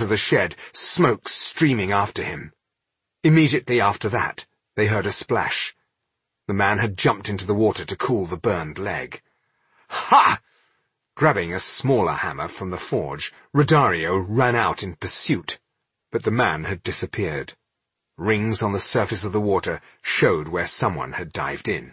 of the shed, smoke streaming after him. Immediately after that, they heard a splash. The man had jumped into the water to cool the burned leg. Ha! Grabbing a smaller hammer from the forge, Rodario ran out in pursuit, but the man had disappeared. Rings on the surface of the water showed where someone had dived in.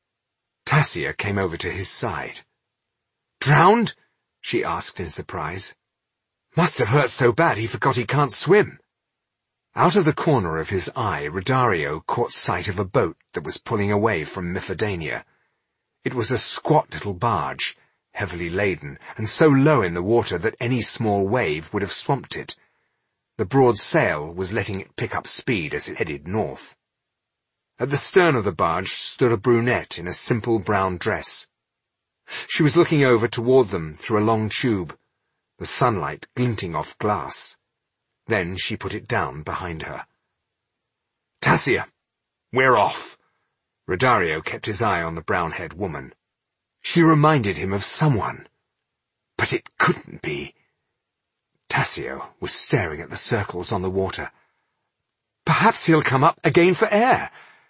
Tassia came over to his side. "Drowned?" she asked in surprise. "Must have hurt so bad he forgot he can't swim." Out of the corner of his eye, Rodario caught sight of a boat that was pulling away from Mifidania. It was a squat little barge, heavily laden, and so low in the water that any small wave would have swamped it. The broad sail was letting it pick up speed as it headed north. At the stern of the barge stood a brunette in a simple brown dress. She was looking over toward them through a long tube, the sunlight glinting off glass. Then she put it down behind her. "Tassia, we're off." Rodario kept his eye on the brown-haired woman. She reminded him of someone, but it couldn't be. Tassia was staring at the circles on the water. "Perhaps he'll come up again for air."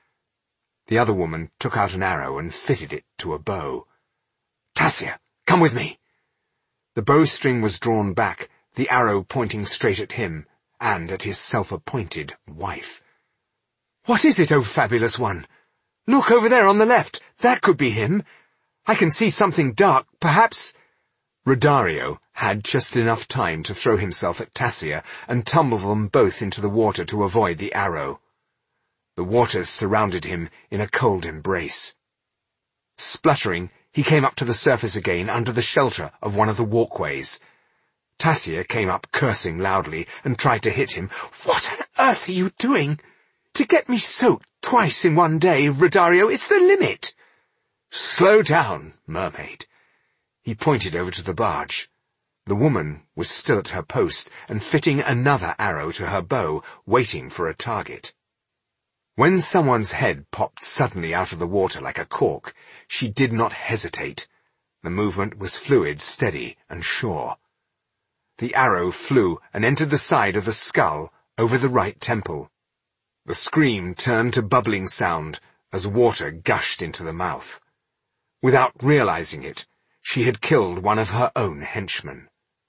The other woman took out an arrow and fitted it to a bow. "Tassia, come with me." The bowstring was drawn back, the arrow pointing straight at him, and at his self-appointed wife. "What is it, oh fabulous one? Look over there on the left. That could be him. I can see something dark, perhaps—" Rodario had just enough time to throw himself at Tassia and tumble them both into the water to avoid the arrow. The waters surrounded him in a cold embrace. Spluttering, he came up to the surface again under the shelter of one of the walkways. Tassia came up cursing loudly and tried to hit him. "What on earth are you doing? To get me soaked twice in one day, Rodario, it's the limit." "Slow down, mermaid." He pointed over to the barge. The woman was still at her post and fitting another arrow to her bow, waiting for a target. When someone's head popped suddenly out of the water like a cork, she did not hesitate. The movement was fluid, steady, and sure. The arrow flew and entered the side of the skull over the right temple. The scream turned to bubbling sound as water gushed into the mouth. Without realizing it, she had killed one of her own henchmen.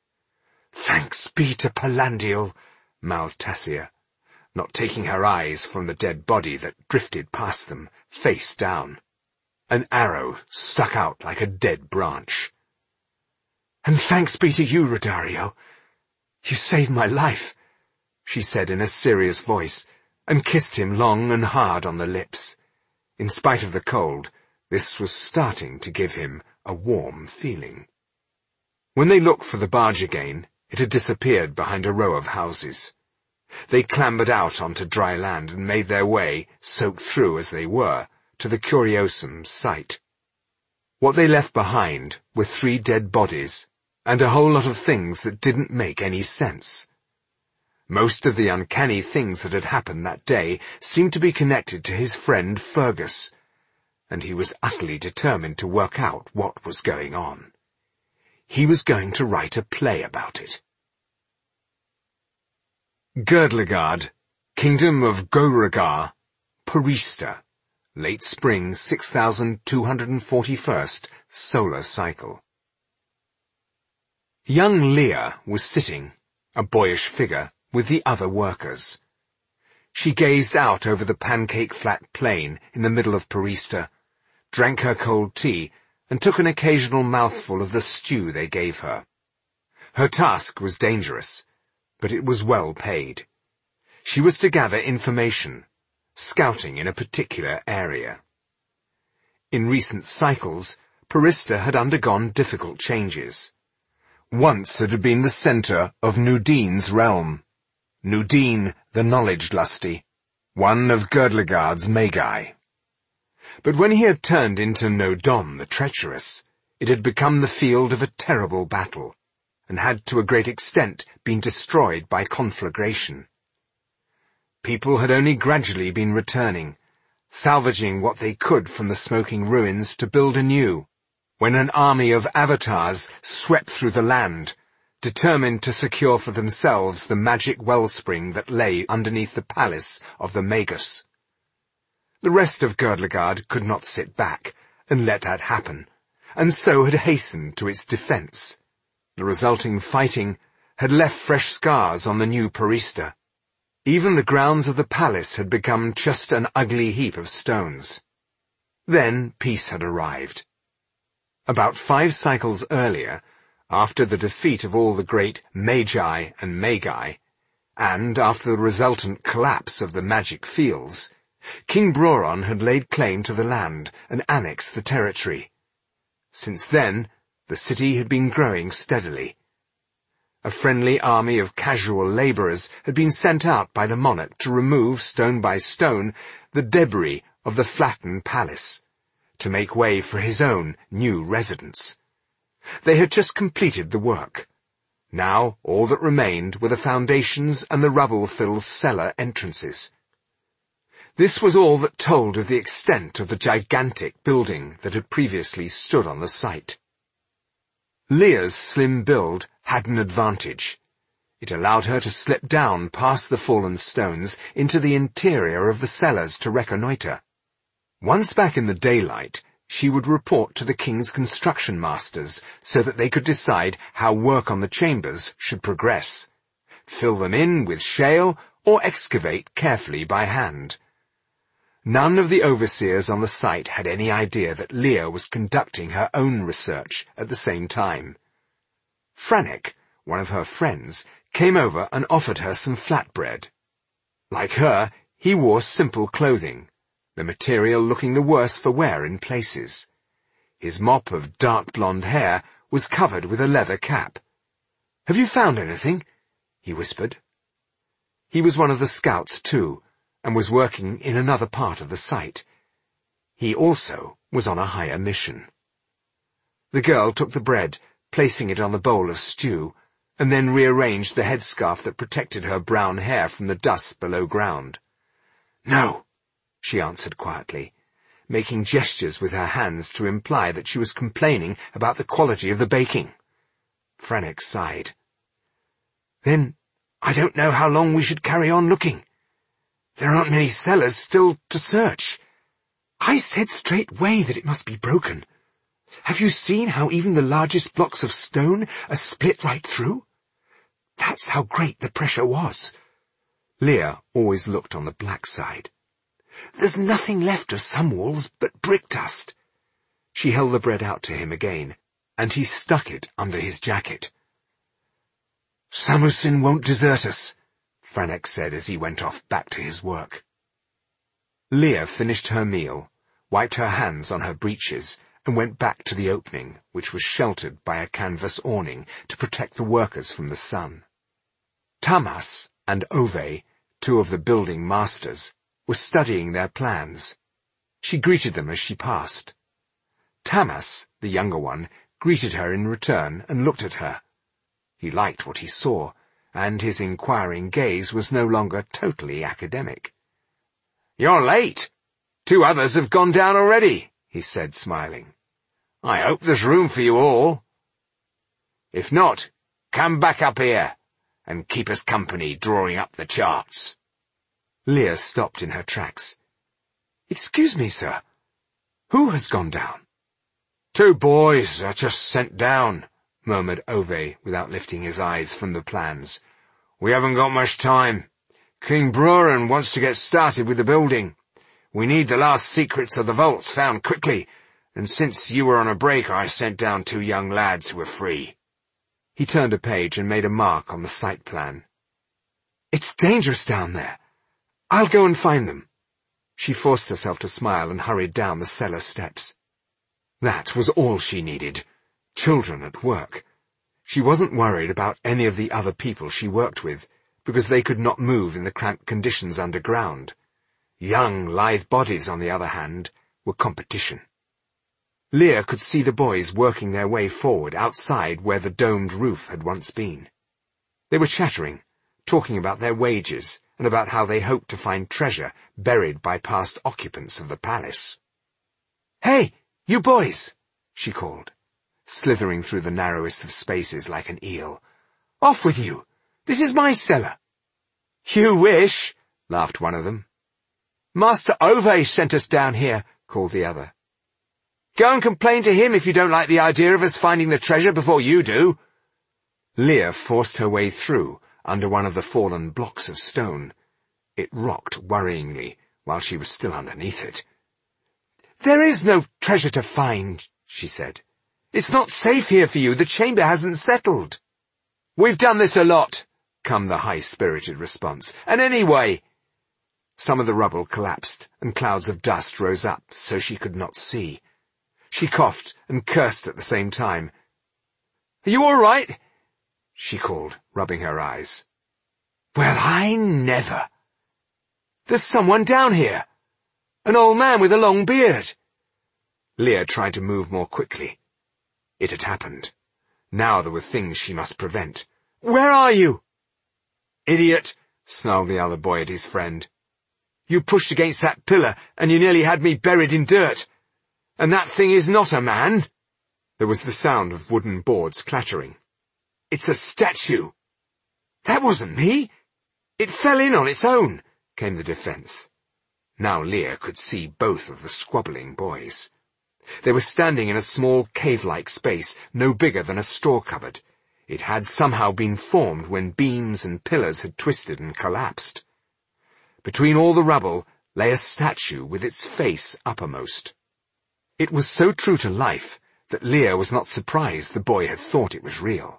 "Thanks be to Palandial," mouthed Tassia, not taking her eyes from the dead body that drifted past them, face down. An arrow stuck out like a dead branch. "And thanks be to you, Rodario. You saved my life," she said in a serious voice, and kissed him long and hard on the lips. In spite of the cold, this was starting to give him a warm feeling. When they looked for the barge again, it had disappeared behind a row of houses. They clambered out onto dry land and made their way, soaked through as they were, to the Curiosum's site. What they left behind were 3 dead bodies, and a whole lot of things that didn't make any sense. Most of the uncanny things that had happened that day seemed to be connected to his friend Fergus, and he was utterly determined to work out what was going on. He was going to write a play about it. Girdlegard, Kingdom of Goragar, Parista, late spring 6241st solar cycle. Young Leah was sitting, a boyish figure, with the other workers. She gazed out over the pancake-flat plain in the middle of Parista, drank her cold tea, and took an occasional mouthful of the stew they gave her. Her task was dangerous, but it was well paid. She was to gather information, scouting in a particular area. In recent cycles, Parista had undergone difficult changes. Once it had been the centre of Nudine's realm. Nudine, the knowledge-lusty, one of Girdlegard's Magi. But when he had turned into Nodon the treacherous, it had become the field of a terrible battle, and had to a great extent been destroyed by conflagration. People had only gradually been returning, salvaging what they could from the smoking ruins to build anew, when an army of avatars swept through the land, determined to secure for themselves the magic wellspring that lay underneath the palace of the Magus. The rest of Gurdlegard could not sit back and let that happen, and so had hastened to its defence. The resulting fighting had left fresh scars on the new Porista. Even the grounds of the palace had become just an ugly heap of stones. Then peace had arrived. About 5 cycles earlier, after the defeat of all the great Magi and Magi, and after the resultant collapse of the magic fields, King Broron had laid claim to the land and annexed the territory. Since then, the city had been growing steadily. A friendly army of casual labourers had been sent out by the monarch to remove, stone by stone, the debris of the flattened palace, to make way for his own new residence. They had just completed the work. Now all that remained were the foundations and the rubble-filled cellar entrances. This was all that told of the extent of the gigantic building that had previously stood on the site. Leah's slim build had an advantage. It allowed her to slip down past the fallen stones into the interior of the cellars to reconnoitre. Once back in the daylight, she would report to the king's construction masters so that they could decide how work on the chambers should progress, fill them in with shale or excavate carefully by hand. None of the overseers on the site had any idea that Leah was conducting her own research at the same time. Frannek, one of her friends, came over and offered her some flatbread. Like her, he wore simple clothing, the material looking the worse for wear in places. His mop of dark blonde hair was covered with a leather cap. "Have you found anything?" he whispered. He was one of the scouts, too, and was working in another part of the site. He also was on a higher mission. The girl took the bread, placing it on the bowl of stew, and then rearranged the headscarf that protected her brown hair from the dust below ground. "No," she answered quietly, making gestures with her hands to imply that she was complaining about the quality of the baking. Frannek sighed. "Then I don't know how long we should carry on looking. There aren't many cellars still to search. I said straightway that it must be broken. Have you seen how even the largest blocks of stone are split right through? That's how great the pressure was." Leah always looked on the black side. "There's nothing left of some walls but brick dust." She held the bread out to him again, and he stuck it under his jacket. "Samusin won't desert us," Frannek said as he went off back to his work. Leah finished her meal, wiped her hands on her breeches, and went back to the opening, which was sheltered by a canvas awning to protect the workers from the sun. Tamas and Ove, 2 of the building masters, were studying their plans. She greeted them as she passed. Tamas, the younger one, greeted her in return and looked at her. He liked what he saw, and his inquiring gaze was no longer totally academic. "You're late. 2 others have gone down already," he said, smiling. "I hope there's room for you all. If not, come back up here and keep us company drawing up the charts." Leah stopped in her tracks. "Excuse me, sir. Who has gone down?" "2 boys are just sent down," murmured Ove without lifting his eyes from the plans. "We haven't got much time. King Broron wants to get started with the building. We need the last secrets of the vaults found quickly, and since you were on a break, I sent down 2 young lads who were free." He turned a page and made a mark on the site plan. "It's dangerous down there. I'll go and find them." She forced herself to smile and hurried down the cellar steps. That was all she needed. Children at work. She wasn't worried about any of the other people she worked with, because they could not move in the cramped conditions underground. Young, lithe bodies, on the other hand, were competition. Leah could see the boys working their way forward outside where the domed roof had once been. They were chattering, talking about their wages and about how they hoped to find treasure buried by past occupants of the palace. "Hey, you boys!" she called, slithering through the narrowest of spaces like an eel. Off with you. This is my cellar." "You wish," laughed one of them. "Master Ove sent us down here," called the other. "Go and complain to him if you don't like the idea of us finding the treasure before you do." Leah forced her way through, under one of the fallen blocks of stone. It rocked worryingly while she was still underneath it. "There is no treasure to find," she said. "It's not safe here for you. The chamber hasn't settled." "We've done this a lot," came the high-spirited response. "And anyway—" Some of the rubble collapsed, and clouds of dust rose up so she could not see. She coughed and cursed at the same time. "Are you all right?" she called, rubbing her eyes. "Well, I never! There's someone down here. An old man with a long beard." Leah tried to move more quickly. It had happened. Now there were things she must prevent. "Where are you?" "Idiot," snarled the other boy at his friend. "You pushed against that pillar, and you nearly had me buried in dirt. And that thing is not a man." There was the sound of wooden boards clattering. "It's a statue." "That wasn't me. It fell in on its own," came the defense. Now Leah could see both of the squabbling boys. They were standing in a small cave-like space, no bigger than a store cupboard. It had somehow been formed when beams and pillars had twisted and collapsed. Between all the rubble lay a statue with its face uppermost. It was so true to life that Leah was not surprised the boy had thought it was real.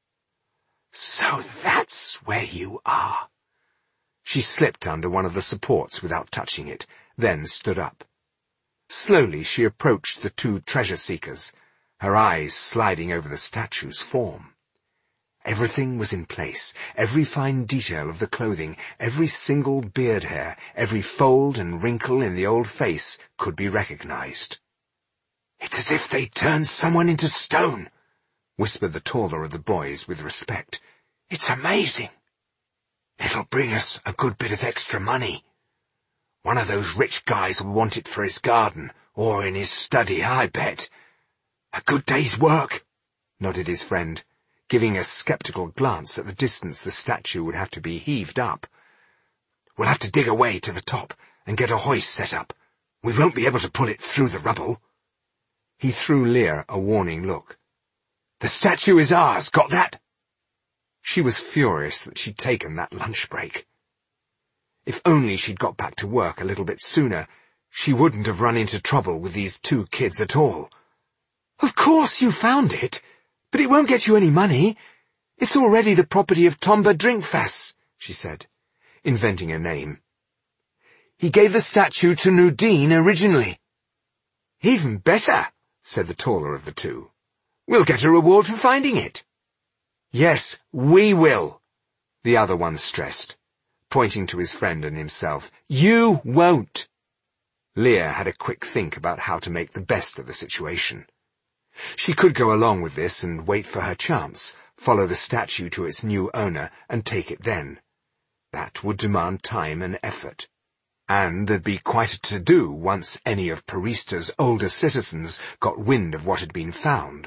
"So that's where you are." She slipped under one of the supports without touching it, then stood up. Slowly she approached the two treasure-seekers, her eyes sliding over the statue's form. Everything was in place, every fine detail of the clothing, every single beard hair, every fold and wrinkle in the old face could be recognized. "It's as if they turned someone into stone," whispered the taller of the boys with respect. "It's amazing. It'll bring us a good bit of extra money. One of those rich guys will want it for his garden, or in his study, I bet. A good day's work," nodded his friend, giving a sceptical glance at the distance the statue would have to be heaved up. "We'll have to dig away to the top and get a hoist set up. We won't be able to pull it through the rubble." He threw Leah a warning look. "The statue is ours, got that?" She was furious that she'd taken that lunch break. If only she'd got back to work a little bit sooner, she wouldn't have run into trouble with these two kids at all. "Of course you found it, but it won't get you any money. It's already the property of Tomba Drinkfass," she said, inventing a name. "He gave the statue to Nudine originally." "Even better," said the taller of the two. "We'll get a reward for finding it." "Yes, we will," the other one stressed, pointing to his friend and himself. "You won't." Leah had a quick think about how to make the best of the situation. She could go along with this and wait for her chance, follow the statue to its new owner, and take it then. That would demand time and effort. And there'd be quite a to-do once any of Parista's older citizens got wind of what had been found.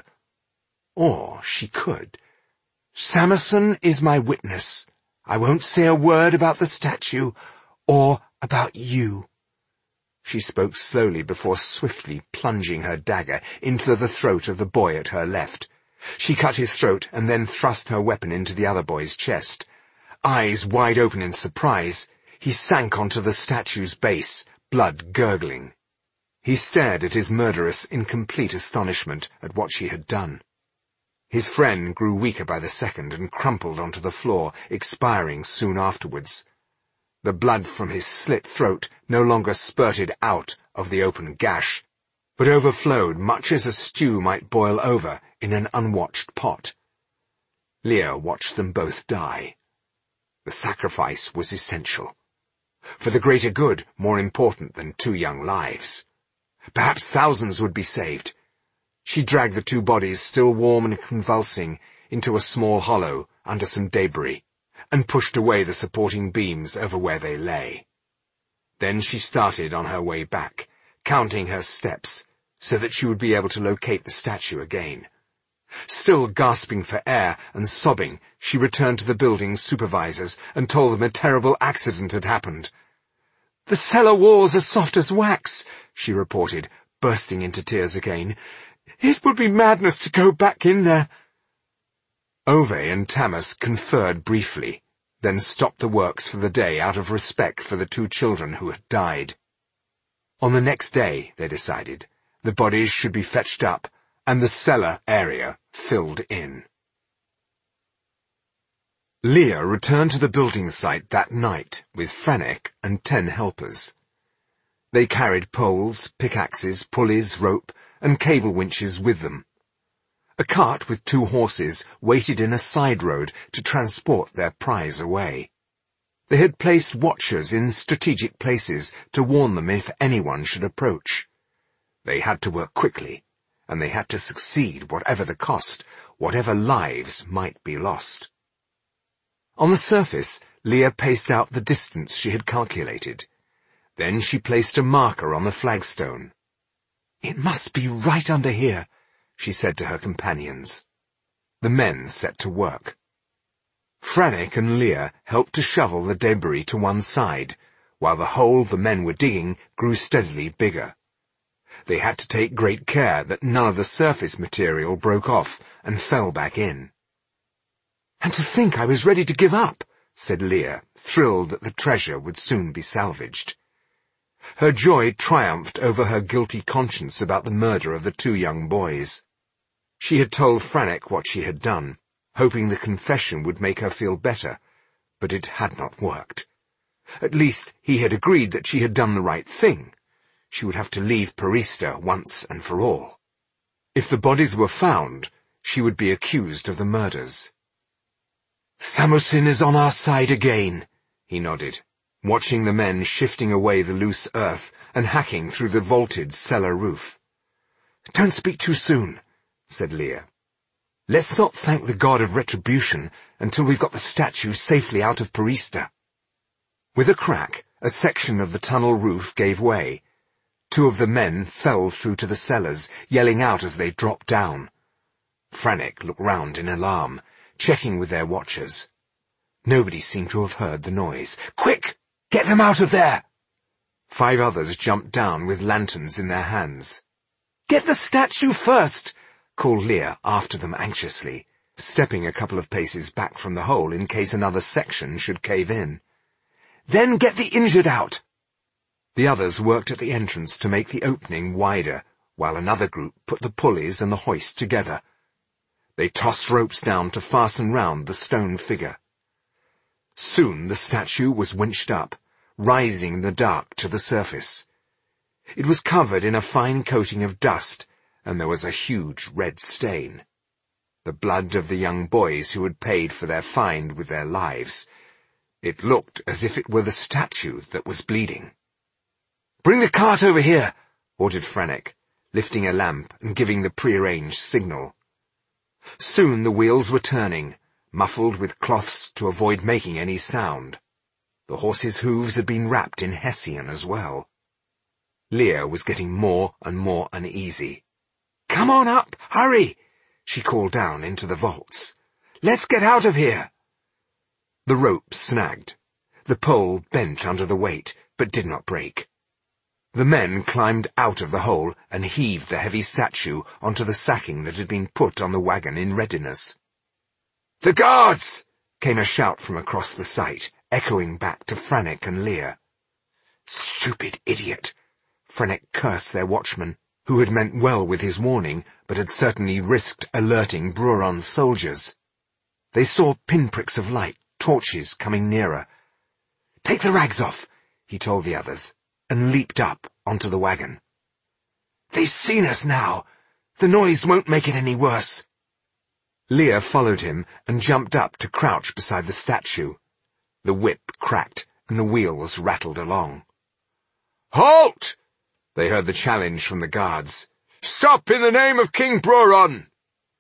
Or she could. "Samerson is my witness. I won't say a word about the statue, or about you." She spoke slowly before swiftly plunging her dagger into the throat of the boy at her left. She cut his throat and then thrust her weapon into the other boy's chest. Eyes wide open in surprise, he sank onto the statue's base, blood gurgling. He stared at his murderess in complete astonishment at what she had done. His friend grew weaker by the second and crumpled onto the floor, expiring soon afterwards. The blood from his slit throat no longer spurted out of the open gash, but overflowed much as a stew might boil over in an unwatched pot. Leah watched them both die. The sacrifice was essential. For the greater good, more important than 2 young lives. Perhaps thousands would be saved. She dragged the 2 bodies, still warm and convulsing, into a small hollow under some debris, and pushed away the supporting beams over where they lay. Then she started on her way back, counting her steps, so that she would be able to locate the statue again. Still gasping for air and sobbing, she returned to the building's supervisors and told them a terrible accident had happened. "The cellar walls are soft as wax," she reported, bursting into tears again. "It would be madness to go back in there." Ove and Tamas conferred briefly, then stopped the works for the day out of respect for the 2 children who had died. On the next day, they decided, the bodies should be fetched up and the cellar area filled in. Leah returned to the building site that night with Frannek and 10 helpers. They carried poles, pickaxes, pulleys, rope, and cable winches with them. A cart with 2 horses waited in a side road to transport their prize away. They had placed watchers in strategic places to warn them if anyone should approach. They had to work quickly, and they had to succeed whatever the cost, whatever lives might be lost. On the surface, Leah paced out the distance she had calculated. Then she placed a marker on the flagstone. "It must be right under here," she said to her companions. The men set to work. Frannek and Leah helped to shovel the debris to one side, while the hole the men were digging grew steadily bigger. They had to take great care that none of the surface material broke off and fell back in. "And to think I was ready to give up," said Leah, thrilled that the treasure would soon be salvaged. Her joy triumphed over her guilty conscience about the murder of the 2 young boys. She had told Frannek what she had done, hoping the confession would make her feel better, but it had not worked. At least he had agreed that she had done the right thing. She would have to leave Parista once and for all. If the bodies were found, she would be accused of the murders. "Samosin is on our side again," he nodded, watching the men shifting away the loose earth and hacking through the vaulted cellar roof. "Don't speak too soon," said Leah. "Let's not thank the god of retribution until we've got the statue safely out of Parista." With a crack, a section of the tunnel roof gave way. 2 of the men fell through to the cellars, yelling out as they dropped down. Frannek looked round in alarm, checking with their watchers. Nobody seemed to have heard the noise. "Quick! Get them out of there!" 5 others jumped down with lanterns in their hands. "Get the statue first!" called Leah after them anxiously, stepping a couple of paces back from the hole in case another section should cave in. "Then get the injured out!" The others worked at the entrance to make the opening wider, while another group put the pulleys and the hoist together. They tossed ropes down to fasten round the stone figure. Soon the statue was winched up, rising in the dark to the surface. It was covered in a fine coating of dust, and there was a huge red stain. The blood of the young boys who had paid for their find with their lives. It looked as if it were the statue that was bleeding. "Bring the cart over here," ordered Frannek, lifting a lamp and giving the prearranged signal. Soon the wheels were turning, muffled with cloths to avoid making any sound. The horses' hooves had been wrapped in hessian as well. Leah was getting more and more uneasy. "Come on up, hurry!" she called down into the vaults. "Let's get out of here!" The rope snagged. The pole bent under the weight, but did not break. The men climbed out of the hole and heaved the heavy statue onto the sacking that had been put on the wagon in readiness. "The guards!" came a shout from across the site, echoing back to Frannek and Leah. "Stupid idiot!" Frannek cursed their watchman, who had meant well with his warning, but had certainly risked alerting Bruron's soldiers. They saw pinpricks of light, torches coming nearer. "Take the rags off," he told the others, and leaped up onto the wagon. "They've seen us now. The noise won't make it any worse." Leah followed him and jumped up to crouch beside the statue. The whip cracked and the wheels rattled along. "Halt!" They heard the challenge from the guards. "Stop in the name of King Bruron!"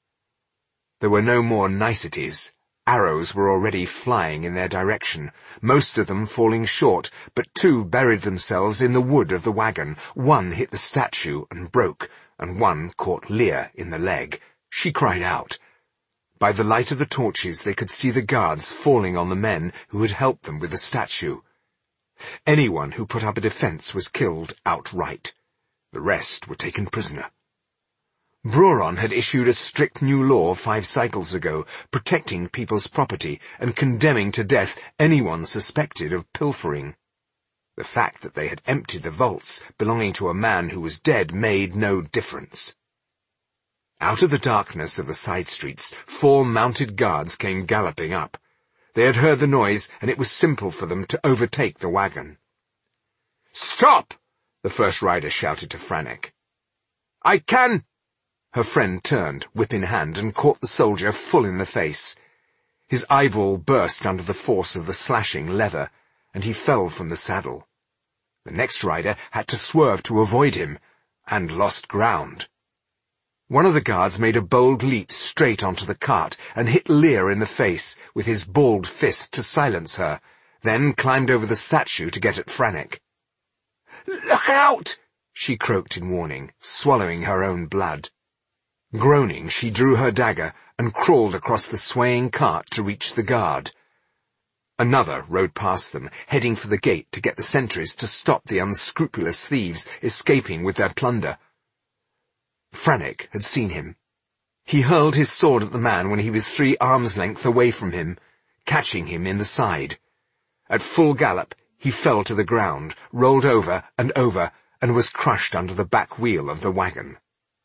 There were no more niceties. Arrows were already flying in their direction, most of them falling short, but 2 buried themselves in the wood of the wagon. 1 hit the statue and broke, and 1 caught Leah in the leg, She cried out. By the light of the torches they could see the guards falling on the men who had helped them with the statue. Anyone who put up a defense was killed outright. The rest were taken prisoner. Broron had issued a strict new law 5 cycles ago, protecting people's property and condemning to death anyone suspected of pilfering. The fact that they had emptied the vaults belonging to a man who was dead made no difference. Out of the darkness of the side streets, 4 mounted guards came galloping up. They had heard the noise, and it was simple for them to overtake the wagon. "Stop!" the first rider shouted to Frannek. "I can—" Her friend turned, whip in hand, and caught the soldier full in the face. His eyeball burst under the force of the slashing leather, and he fell from the saddle. The next rider had to swerve to avoid him, and lost ground. One of the guards made a bold leap straight onto the cart and hit Leah in the face with his balled fist to silence her, then climbed over the statue to get at Frannek. "Look out!" she croaked in warning, swallowing her own blood. Groaning, she drew her dagger and crawled across the swaying cart to reach the guard. Another rode past them, heading for the gate to get the sentries to stop the unscrupulous thieves escaping with their plunder. Frannek had seen him. He hurled his sword at the man when he was 3 arms' length away from him, catching him in the side. At full gallop, he fell to the ground, rolled over, and was crushed under the back wheel of the wagon.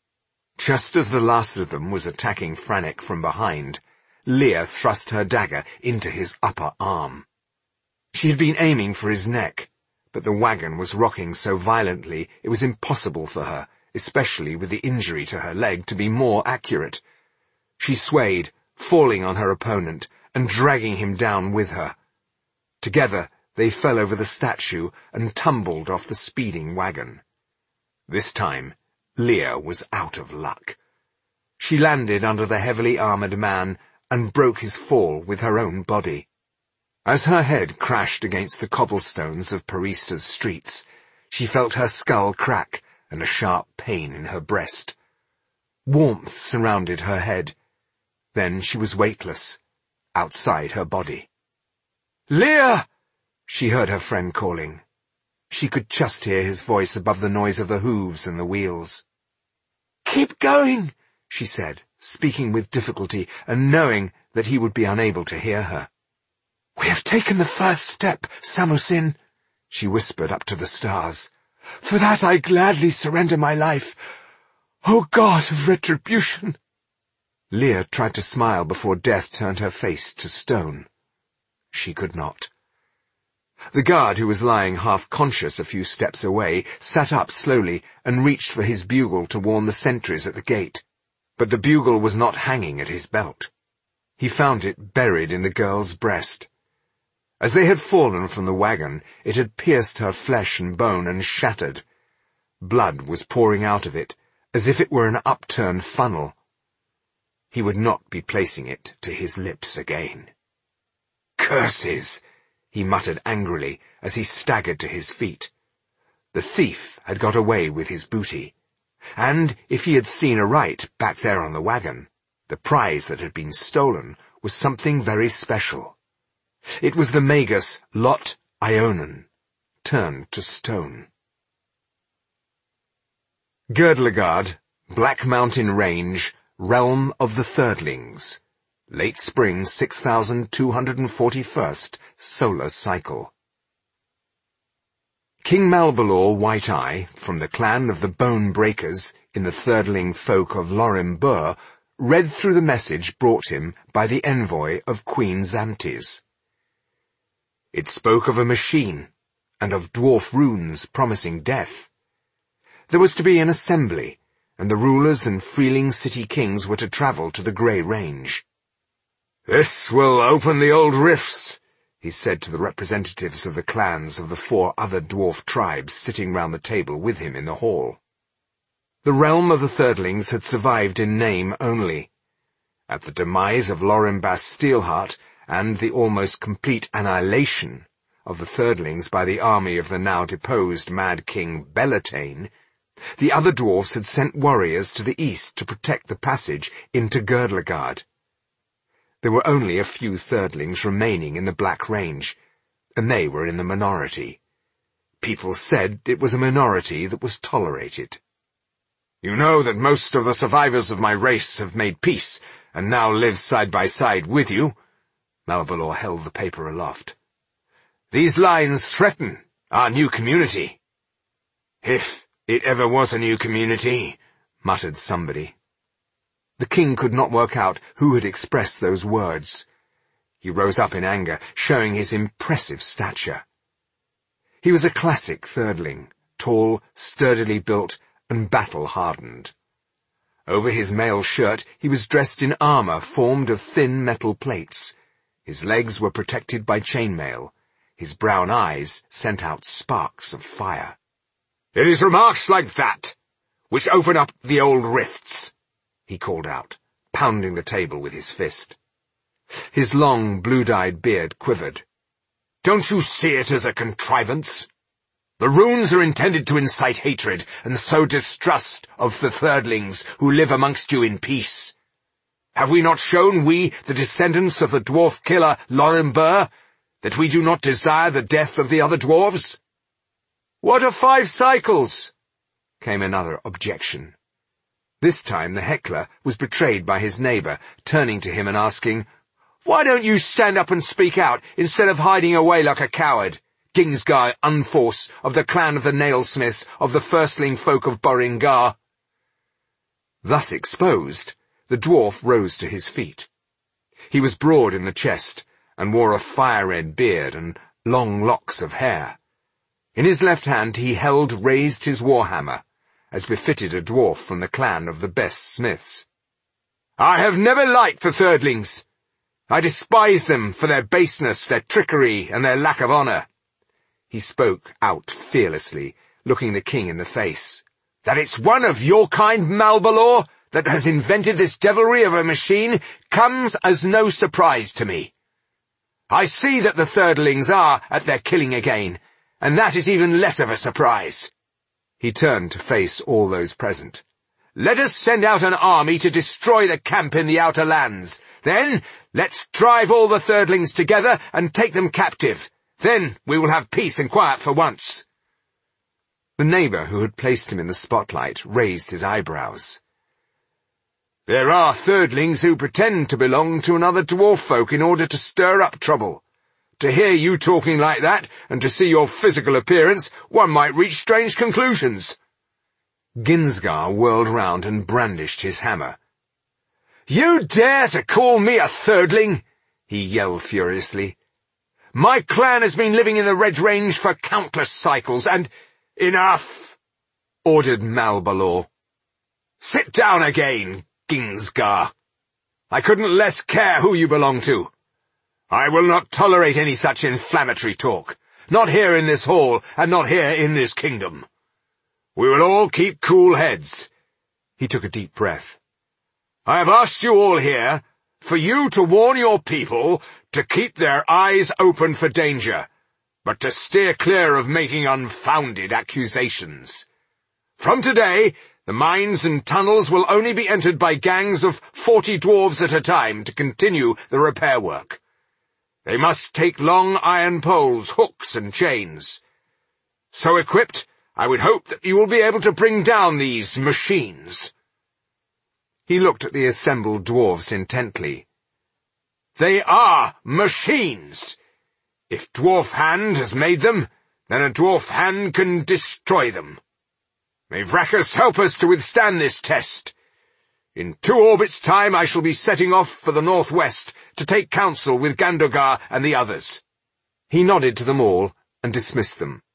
Just as the last of them was attacking Frannek from behind, Leah thrust her dagger into his upper arm. She had been aiming for his neck, but the wagon was rocking so violently it was impossible for her, especially with the injury to her leg, to be more accurate. She swayed, falling on her opponent and dragging him down with her. Together they fell over the statue and tumbled off the speeding wagon. This time, Leah was out of luck. She landed under the heavily armored man and broke his fall with her own body. As her head crashed against the cobblestones of Parista's streets, she felt her skull crack and a sharp pain in her breast. Warmth surrounded her head. Then she was weightless, outside her body. "Leah!" she heard her friend calling. She could just hear his voice above the noise of the hooves and the wheels. "Keep going," she said, speaking with difficulty and knowing that he would be unable to hear her. "We have taken the first step, Samusin," she whispered up to the stars. "For that I gladly surrender my life. O God of retribution!" Leah tried to smile before death turned her face to stone. She could not. The guard, who was lying half-conscious a few steps away, sat up slowly and reached for his bugle to warn the sentries at the gate. But the bugle was not hanging at his belt. He found it buried in the girl's breast. As they had fallen from the wagon, it had pierced her flesh and bone and shattered. Blood was pouring out of it, as if it were an upturned funnel. He would not be placing it to his lips again. "Curses!" he muttered angrily as he staggered to his feet. The thief had got away with his booty, and if he had seen aright back there on the wagon, the prize that had been stolen was something very special. It was the Magus Lot Ionan, turned to stone. Girdlegard, Black Mountain Range, Realm of the Thirdlings. Late Spring 6241st Solar Cycle. King Malbalor White-Eye, from the clan of the Bone Breakers in the Thirdling folk of Lorim Bur, read through the message brought him by the envoy of Queen Zamtis. It spoke of a machine, and of dwarf runes promising death. There was to be an assembly, and the rulers and Freeling city kings were to travel to the Grey Range. "This will open the old rifts," he said to the representatives of the clans of the 4 other dwarf tribes sitting round the table with him in the hall. The realm of the Thirdlings had survived in name only. At the demise of Lorimbas Steelheart, and the almost complete annihilation of the Thirdlings by the army of the now deposed Mad King Bellatane, The other dwarfs had sent warriors to the east to protect the passage into Girdlegard. There were only a few thirdlings remaining in the Black Range, and they were in the minority. People said it was a minority that was tolerated. "You know that most of the survivors of my race have made peace, and now live side by side with you." Malbalor held the paper aloft. "These lines threaten our new community." "If it ever was a new community," muttered somebody. The king could not work out who had expressed those words. He rose up in anger, showing his impressive stature. He was a classic thirdling, tall, sturdily built, and battle-hardened. Over his mail shirt he was dressed in armor formed of thin metal plates. His legs were protected by chainmail. His brown eyes sent out sparks of fire. "It is remarks like that which open up the old rifts," he called out, pounding the table with his fist. His long, blue-dyed beard quivered. "Don't you see it as a contrivance? The runes are intended to incite hatred and sow distrust of the thirdlings who live amongst you in peace. Have we not shown, we, the descendants of the dwarf killer Lorimber, that we do not desire the death of the other dwarves?" "What are 5 cycles?" came another objection. This time the heckler was betrayed by his neighbour, turning to him and asking, "Why don't you stand up and speak out, instead of hiding away like a coward? Gingsgar Unforce, of the clan of the Nailsmiths, of the firstling folk of Boringar." Thus exposed, the dwarf rose to his feet. He was broad in the chest, and wore a fire-red beard and long locks of hair. In his left hand he held raised his warhammer, as befitted a dwarf from the clan of the best smiths. "I have never liked the thirdlings. I despise them for their baseness, their trickery, and their lack of honour." He spoke out fearlessly, looking the king in the face. "That it's one of your kind, Malbalor, that has invented this devilry of a machine comes as no surprise to me. I see that the thirdlings are at their killing again, and that is even less of a surprise." He turned to face all those present. "Let us send out an army to destroy the camp in the outer lands. Then let's drive all the thirdlings together and take them captive. Then we will have peace and quiet for once." The neighbour who had placed him in the spotlight raised his eyebrows. "There are thirdlings who pretend to belong to another dwarf folk in order to stir up trouble. To hear you talking like that, and to see your physical appearance, one might reach strange conclusions." Ginsgar whirled round and brandished his hammer. "You dare to call me a thirdling?" he yelled furiously. "My clan has been living in the Red Range for countless cycles, and—" "Enough!" ordered Malbalor. "Sit down again, Ginsgar. I couldn't less care who you belong to. I will not tolerate any such inflammatory talk, not here in this hall, and not here in this kingdom. We will all keep cool heads." He took a deep breath. "I have asked you all here for you to warn your people to keep their eyes open for danger, but to steer clear of making unfounded accusations. From today, the mines and tunnels will only be entered by gangs of 40 dwarves at a time to continue the repair work. They must take long iron poles, hooks, and chains. So equipped, I would hope that you will be able to bring down these machines." He looked at the assembled dwarves intently. "They are machines. If Dwarf Hand has made them, then a Dwarf Hand can destroy them. May Vrakas help us to withstand this test. In 2 orbits' time I shall be setting off for the northwest to take counsel with Gandogar and the others." He nodded to them all and dismissed them.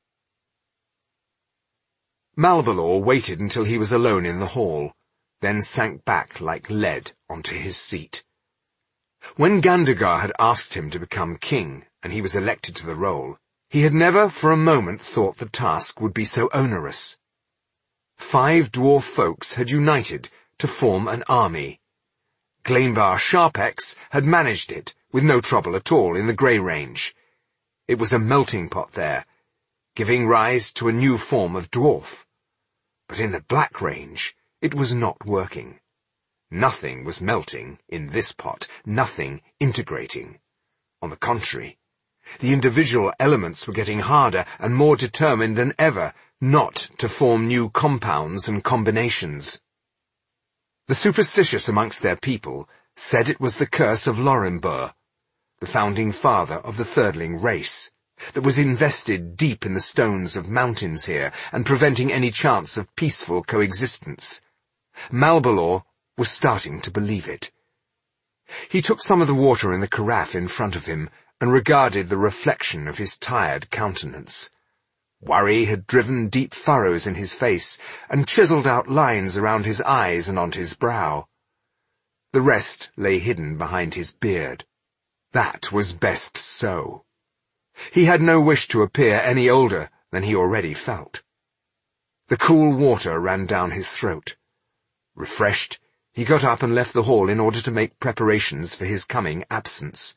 Malbalor waited until he was alone in the hall, then sank back like lead onto his seat. When Gandogar had asked him to become king, and he was elected to the role, he had never for a moment thought the task would be so onerous. 5 dwarf folks had united to form an army. Glainbar Sharpex had managed it, with no trouble at all, in the Grey Range. It was a melting pot there, giving rise to a new form of dwarf. But in the Black Range, it was not working. Nothing was melting in this pot, nothing integrating. On the contrary, the individual elements were getting harder and more determined than ever not to form new compounds and combinations. The superstitious amongst their people said it was the curse of Lorimbour, the founding father of the Thirdling race, that was invested deep in the stones of mountains here and preventing any chance of peaceful coexistence. Malbalor was starting to believe it. He took some of the water in the carafe in front of him and regarded the reflection of his tired countenance. Worry had driven deep furrows in his face and chiselled out lines around his eyes and on his brow. The rest lay hidden behind his beard. That was best so. He had no wish to appear any older than he already felt. The cool water ran down his throat. Refreshed, he got up and left the hall in order to make preparations for his coming absence.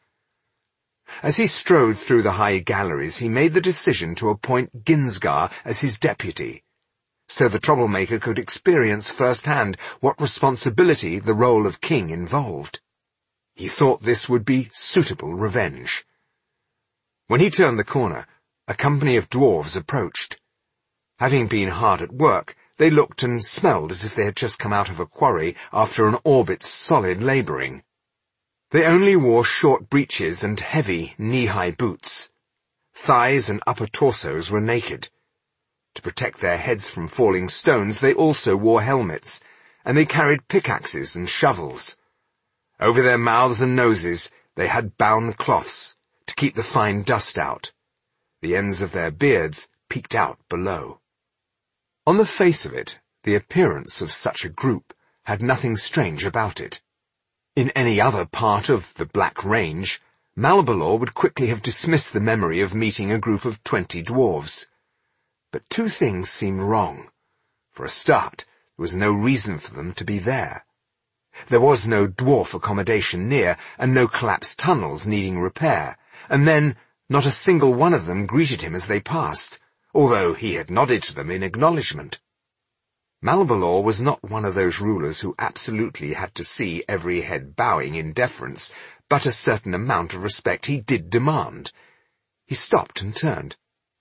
As he strode through the high galleries, he made the decision to appoint Ginsgar as his deputy, so the troublemaker could experience firsthand what responsibility the role of king involved. He thought this would be suitable revenge. When he turned the corner, a company of dwarves approached. Having been hard at work, they looked and smelled as if they had just come out of a quarry after an orbit's solid labouring. They only wore short breeches and heavy, knee-high boots. Thighs and upper torsos were naked. To protect their heads from falling stones, they also wore helmets, and they carried pickaxes and shovels. Over their mouths and noses, they had bound cloths to keep the fine dust out. The ends of their beards peeked out below. On the face of it, the appearance of such a group had nothing strange about it. In any other part of the Black Range, Malbalor would quickly have dismissed the memory of meeting a group of 20 dwarves. But two things seemed wrong. For a start, there was no reason for them to be there. There was no dwarf accommodation near, and no collapsed tunnels needing repair, and then not a single one of them greeted him as they passed, although he had nodded to them in acknowledgment. Malbalor was not one of those rulers who absolutely had to see every head bowing in deference, but a certain amount of respect he did demand. He stopped and turned.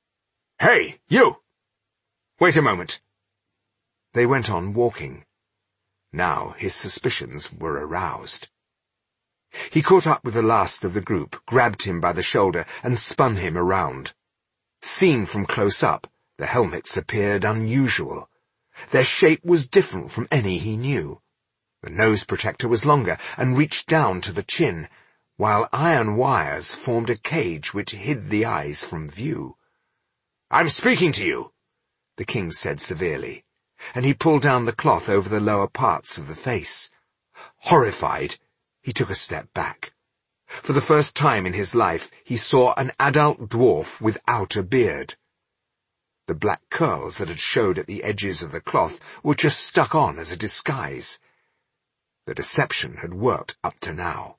"Hey, you! Wait a moment." They went on walking. Now his suspicions were aroused. He caught up with the last of the group, grabbed him by the shoulder, and spun him around. Seen from close up, the helmets appeared unusual. Their shape was different from any he knew. The nose protector was longer and reached down to the chin, while iron wires formed a cage which hid the eyes from view. "I'm speaking to you," the king said severely, and he pulled down the cloth over the lower parts of the face. Horrified, he took a step back. For the first time in his life, he saw an adult dwarf without a beard. The black curls that had showed at the edges of the cloth were just stuck on as a disguise. The deception had worked up to now.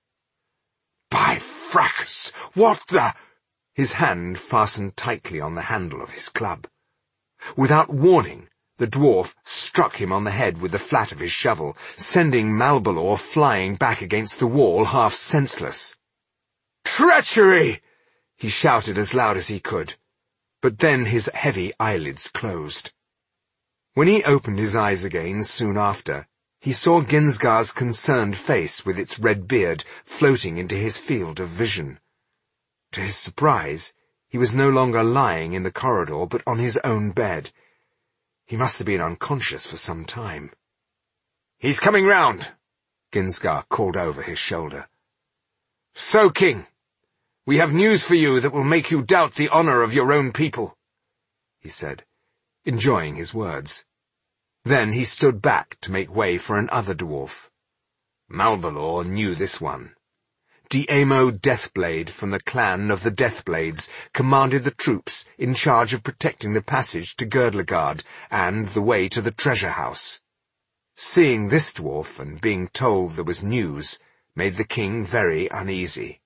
"By fracas! What the—" His hand fastened tightly on the handle of his club. Without warning, the dwarf struck him on the head with the flat of his shovel, sending Malbalor flying back against the wall half senseless. "Treachery!" he shouted as loud as he could. But then his heavy eyelids closed. When he opened his eyes again soon after, he saw Ginsgar's concerned face with its red beard floating into his field of vision. To his surprise, he was no longer lying in the corridor, but on his own bed. He must have been unconscious for some time. "He's coming round," Ginsgar called over his shoulder. "So, King, we have news for you that will make you doubt the honor of your own people," he said, enjoying his words. Then he stood back to make way for another dwarf. Malbalor knew this one. Diemo Deathblade from the clan of the Deathblades commanded the troops in charge of protecting the passage to Girdlegard and the way to the treasure house. Seeing this dwarf and being told there was news made the king very uneasy.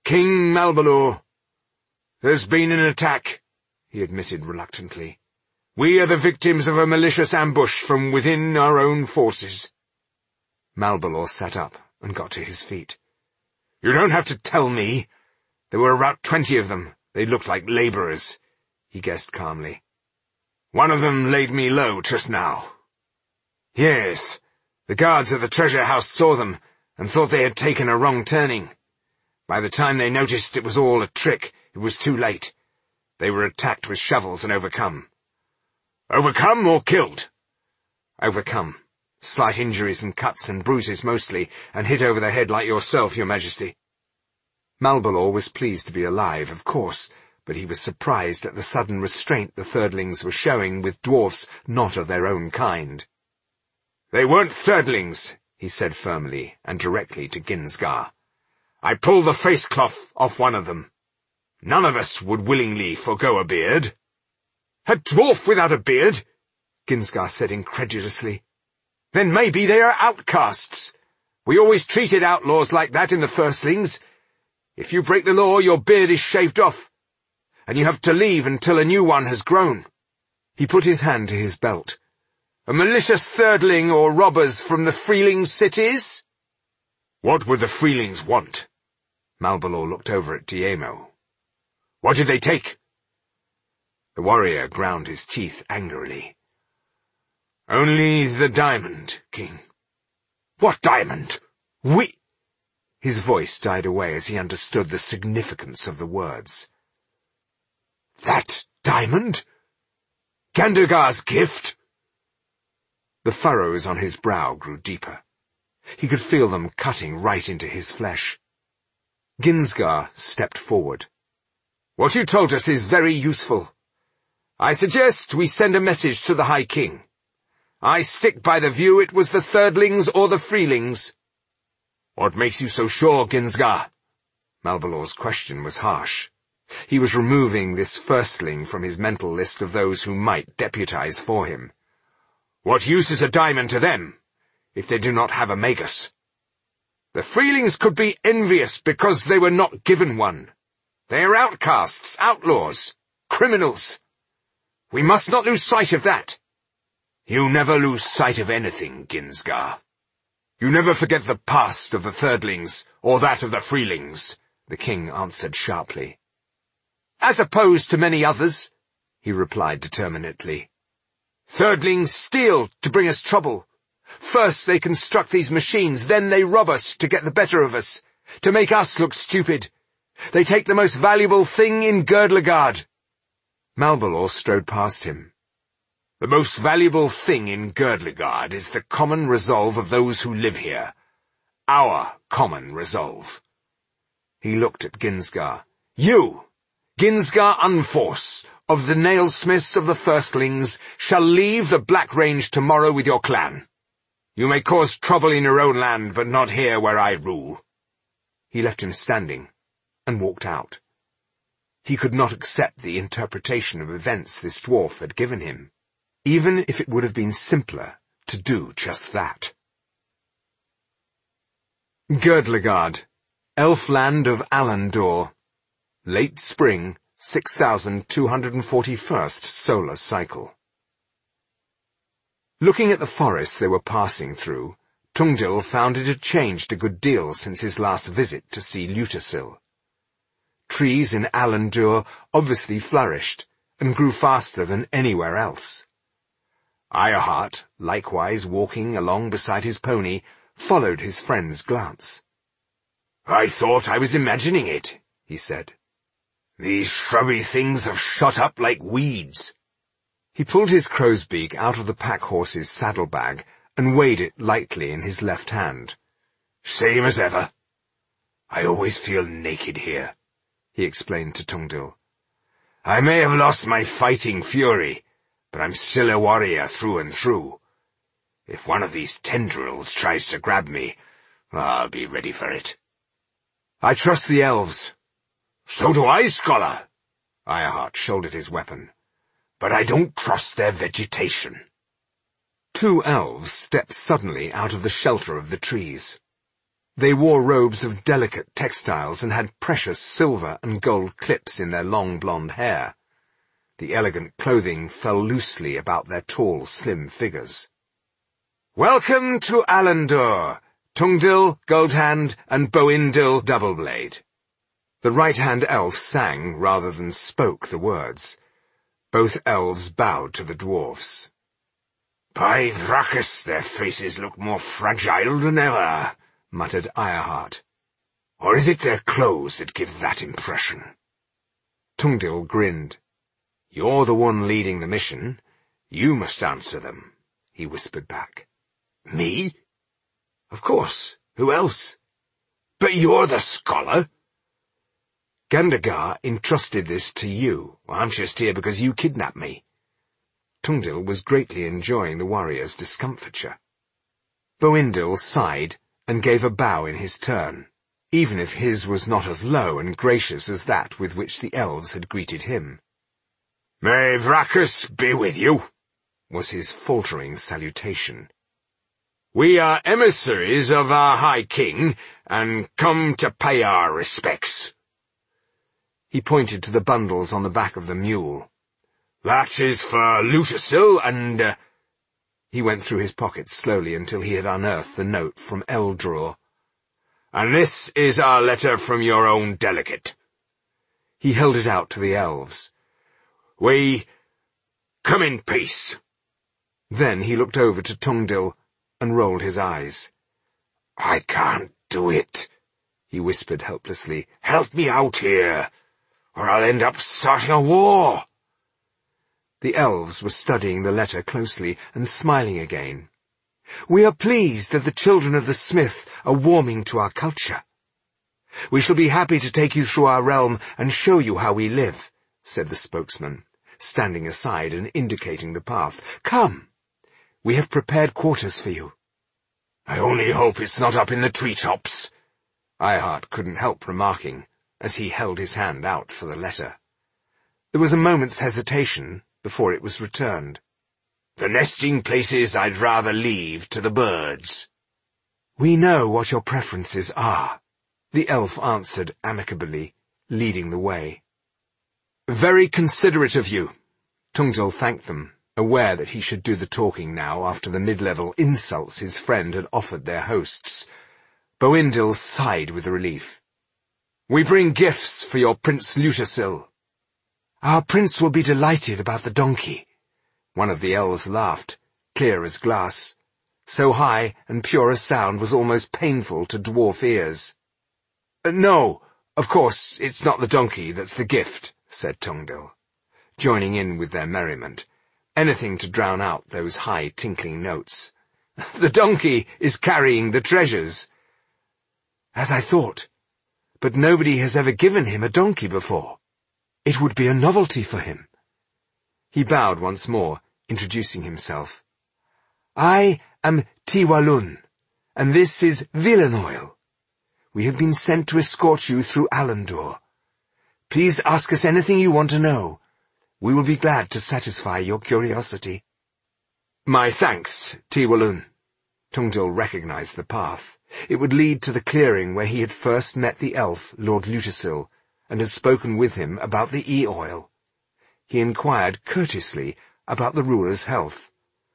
"King Malbalor, there's been an attack," he admitted reluctantly. We are the victims of a malicious ambush from within our own forces. Malbalor sat up and got to his feet. You don't have to tell me. There were about 20 of them. They looked like labourers, he guessed calmly. One of them laid me low just now. Yes, the guards at the treasure house saw them and thought they had taken a wrong turning. By the time they noticed it was all a trick, it was too late. They were attacked with shovels and overcome. Overcome or killed? Overcome. Slight injuries and cuts and bruises mostly, and hit over the head like yourself, Your Majesty. Malbalor was pleased to be alive, of course, but he was surprised at the sudden restraint the thirdlings were showing with dwarfs not of their own kind. They weren't thirdlings, he said firmly and directly to Ginsgar. I pulled the face cloth off one of them. None of us would willingly forego a beard. A dwarf without a beard? Ginsgar said incredulously. Then maybe they are outcasts. We always treated outlaws like that in the firstlings. If you break the law, your beard is shaved off, and you have to leave until a new one has grown. He put his hand to his belt. A malicious thirdling or robbers from the Freeling cities? What would the Freelings want? Malbalor looked over at Diemo. What did they take? The warrior ground his teeth angrily. Only the diamond, King. What diamond? We... His voice died away as he understood the significance of the words. That diamond? Gandergar's gift? The furrows on his brow grew deeper. He could feel them cutting right into his flesh. Ginsgar stepped forward. What you told us is very useful. I suggest we send a message to the High King. I stick by the view it was the thirdlings or the freelings. What makes you so sure, Ginsgar? Malbalor's question was harsh. He was removing this firstling from his mental list of those who might deputize for him. What use is a diamond to them, if they do not have a magus? The freelings could be envious because they were not given one. They are outcasts, outlaws, criminals. We must not lose sight of that. You never lose sight of anything, Ginsgar. You never forget the past of the thirdlings, or that of the freelings, the king answered sharply. As opposed to many others, he replied determinedly. Thirdlings steal to bring us trouble. First they construct these machines, then they rob us to get the better of us, to make us look stupid. They take the most valuable thing in Girdlegard. Malbalor strode past him. The most valuable thing in Girdlegard is the common resolve of those who live here. Our common resolve. He looked at Ginsgar. You, Ginsgar Unforce, of the Nailsmiths of the Firstlings, shall leave the Black Range tomorrow with your clan. You may cause trouble in your own land, but not here where I rule. He left him standing and walked out. He could not accept the interpretation of events this dwarf had given him, even if it would have been simpler to do just that. Girdlegard, Elfland of Alandor, late spring, 6241st solar cycle. Looking at the forest they were passing through, Tungdil found it had changed a good deal since his last visit to see Lutasil. Trees in Alandur obviously flourished, and grew faster than anywhere else. Ironheart, likewise walking along beside his pony, followed his friend's glance. I thought I was imagining it, he said. These shrubby things have shot up like weeds. He pulled his crow's beak out of the pack-horse's saddlebag and weighed it lightly in his left hand. Same as ever. I always feel naked here, he explained to Tungdil. I may have lost my fighting fury, but I'm still a warrior through and through. If one of these tendrils tries to grab me, I'll be ready for it. I trust the elves. So do I, scholar. Ironheart shouldered his weapon. But I don't trust their vegetation. Two elves stepped suddenly out of the shelter of the trees. They wore robes of delicate textiles and had precious silver and gold clips in their long blonde hair. The elegant clothing fell loosely about their tall, slim figures. "Welcome to Alandur, Tungdil, Goldhand, and Boindil Doubleblade." The right-hand elf sang rather than spoke the words. Both elves bowed to the dwarfs. "By Vrachus, their faces look more fragile than ever," muttered Ironheart. "Or is it their clothes that give that impression?" Tungdil grinned. "You're the one leading the mission. You must answer them," he whispered back. "Me? Of course. Who else? But you're the scholar." "Gandagar entrusted this to you. I'm just here because you kidnapped me." Tungdil was greatly enjoying the warrior's discomfiture. Boindil sighed and gave a bow in his turn, even if his was not as low and gracious as that with which the elves had greeted him. "May Vrachus be with you," was his faltering salutation. "We are emissaries of our High King, and come to pay our respects." He pointed to the bundles on the back of the mule. "That is for Lutasil and—" He went through his pockets slowly until he had unearthed the note from Eldror. "And this is our letter from your own delegate." He held it out to the elves. "We come in peace." Then he looked over to Tungdil and rolled his eyes. "I can't do it," he whispered helplessly. "Help me out here, or I'll end up starting a war." The elves were studying the letter closely and smiling again. "We are pleased that the children of the smith are warming to our culture. We shall be happy to take you through our realm and show you how we live," said the spokesman, standing aside and indicating the path. "Come, we have prepared quarters for you." "I only hope it's not up in the treetops," Ironheart couldn't help remarking, as he held his hand out for the letter. There was a moment's hesitation before it was returned. "The nesting places I'd rather leave to the birds." "We know what your preferences are," the elf answered amicably, leading the way. "Very considerate of you." Tungdil thanked them, aware that he should do the talking now after the mid-level insults his friend had offered their hosts. Boindil sighed with relief. "We bring gifts for your Prince Lutasil." "Our prince will be delighted about the donkey." One of the elves laughed, clear as glass. So high and pure a sound was almost painful to dwarf ears. "No, of course, it's not the donkey that's the gift," said Tungdil, joining in with their merriment, anything to drown out those high tinkling notes. "The donkey is carrying the treasures." "As I thought, but nobody has ever given him a donkey before. It would be a novelty for him." He bowed once more, introducing himself. "I am Tiwalun, and this is Villanoil. We have been sent to escort you through Alandur. Please ask us anything you want to know. We will be glad to satisfy your curiosity." "My thanks, Tiwalun." Tungdil recognized the path. It would lead to the clearing where he had first met the elf, Lord Lutasil, and had spoken with him about the e-oil. He inquired courteously about the ruler's health.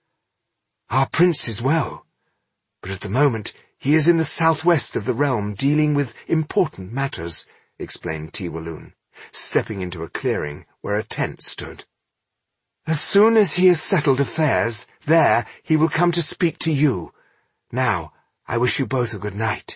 "Our prince is well, but at the moment he is in the southwest of the realm dealing with important matters," explained Tiwalun, stepping into a clearing where a tent stood. "As soon as he has settled affairs there, he will come to speak to you. Now, I wish you both a good night."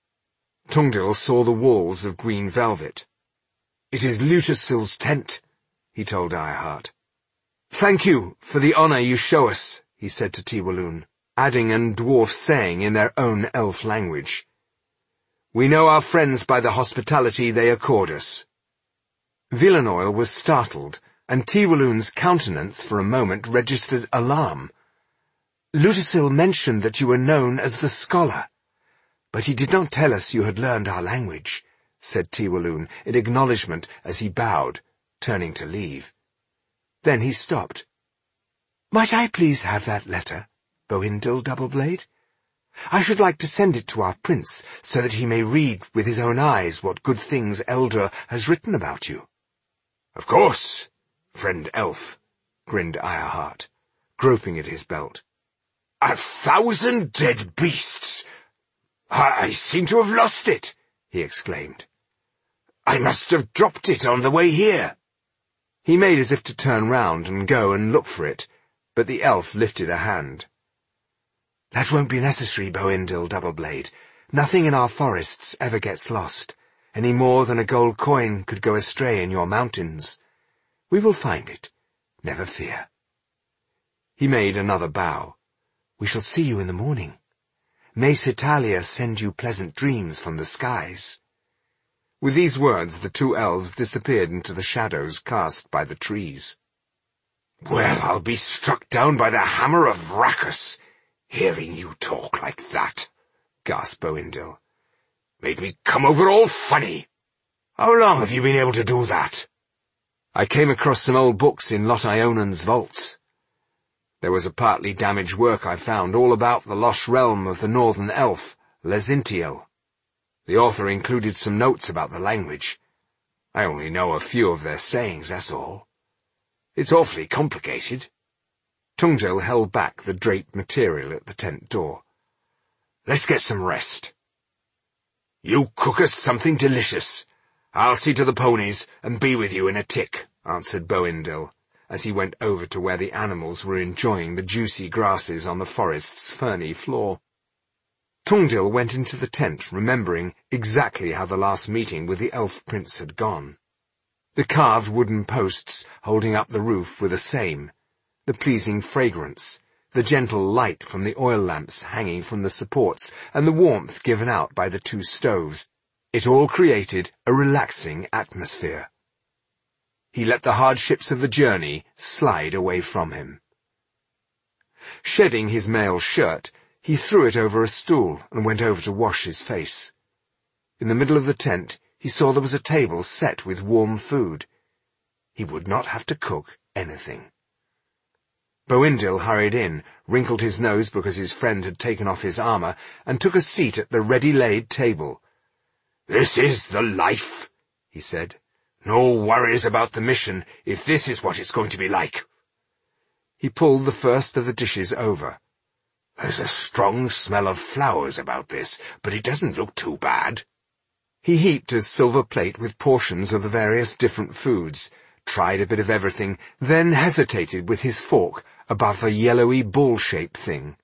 Tungdil saw the walls of green velvet. "It is Lutasil's tent," he told Ironheart. "Thank you for the honor you show us," he said to Tiwalun, adding a dwarf saying in their own elf language. "We know our friends by the hospitality they accord us." Villanoil was startled, and Tiwalun's countenance for a moment registered alarm. "Lutasil mentioned that you were known as the scholar, but he did not tell us you had learned our language," said Tiwalun in acknowledgement as he bowed, turning to leave. Then he stopped. "Might I please have that letter, Boindil Doubleblade? I should like to send it to our prince, so that he may read with his own eyes what good things Eldor has written about you." "Of course. friend elf, grinned Ironheart, groping at his belt. 1,000 dead beasts! I seem to have lost it, he exclaimed. I must have dropped it on the way here. He made as if to turn round and go and look for it, but the elf lifted a hand. That won't be necessary, Boindil Doubleblade. Nothing in our forests ever gets lost, any more than a gold coin could go astray in your mountains. We will find it, never fear. He made another bow. We shall see you in the morning. May Sitalia send you pleasant dreams from the skies. With these words, the two elves disappeared into the shadows cast by the trees. Well, I'll be struck down by the hammer of Rakus, hearing you talk like that, gasped Boindil. Made me come over all funny. How long have you been able to do that? I came across some old books in Lot Ionan's vaults. There was a partly damaged work I found all about the lost realm of the northern elf, Lezintiel. The author included some notes about the language. I only know a few of their sayings, that's all. It's awfully complicated. Tungdil held back the draped material at the tent door. Let's get some rest. You cook us something delicious. I'll see to the ponies and be with you in a tick, answered Boindil, as he went over to where the animals were enjoying the juicy grasses on the forest's ferny floor. Tungdil went into the tent, remembering exactly how the last meeting with the elf prince had gone. The carved wooden posts holding up the roof were the same, the pleasing fragrance, the gentle light from the oil lamps hanging from the supports, and the warmth given out by the two stoves. It all created a relaxing atmosphere. He let the hardships of the journey slide away from him. Shedding his mail shirt, he threw it over a stool and went over to wash his face. In the middle of the tent, he saw there was a table set with warm food. He would not have to cook anything. Boindil hurried in, wrinkled his nose because his friend had taken off his armor, and took a seat at the ready-laid table. This is the life, he said. No worries about the mission, if this is what it's going to be like. He pulled the first of the dishes over. There's a strong smell of flowers about this, but it doesn't look too bad. He heaped his silver plate with portions of the various different foods, tried a bit of everything, then hesitated with his fork above a yellowy ball-shaped thing.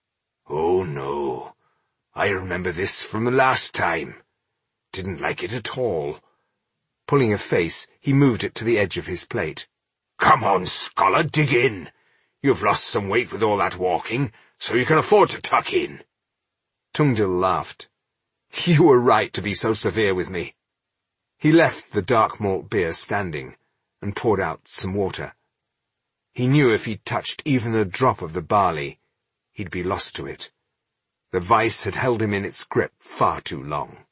Oh, no. I remember this from the last time. Didn't like it at all. Pulling a face, he moved it to the edge of his plate. Come on, scholar, dig in. You've lost some weight with all that walking, so you can afford to tuck in. Tungdil laughed. You were right to be so severe with me. He left the dark malt beer standing and poured out some water. He knew if he touched even a drop of the barley, he'd be lost to it. The vice had held him in its grip far too long.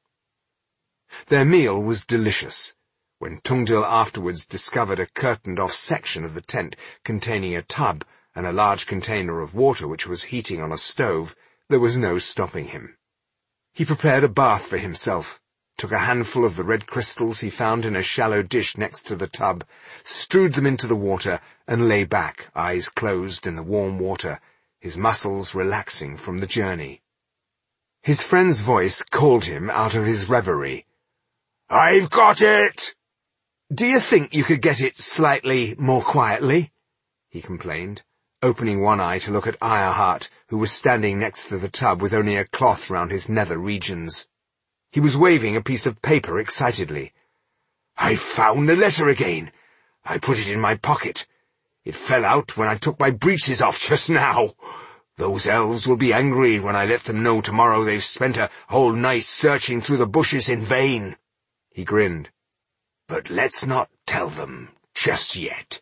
Their meal was delicious. When Tungdil afterwards discovered a curtained-off section of the tent containing a tub and a large container of water which was heating on a stove, there was no stopping him. He prepared a bath for himself, took a handful of the red crystals he found in a shallow dish next to the tub, strewed them into the water, and lay back, eyes closed in the warm water, his muscles relaxing from the journey. His friend's voice called him out of his reverie. I've got it! Do you think you could get it slightly more quietly? He complained, opening one eye to look at Ironheart, who was standing next to the tub with only a cloth round his nether regions. He was waving a piece of paper excitedly. I found the letter again. I put it in my pocket. It fell out when I took my breeches off just now. Those elves will be angry when I let them know tomorrow they've spent a whole night searching through the bushes in vain. He grinned. But let's not tell them just yet.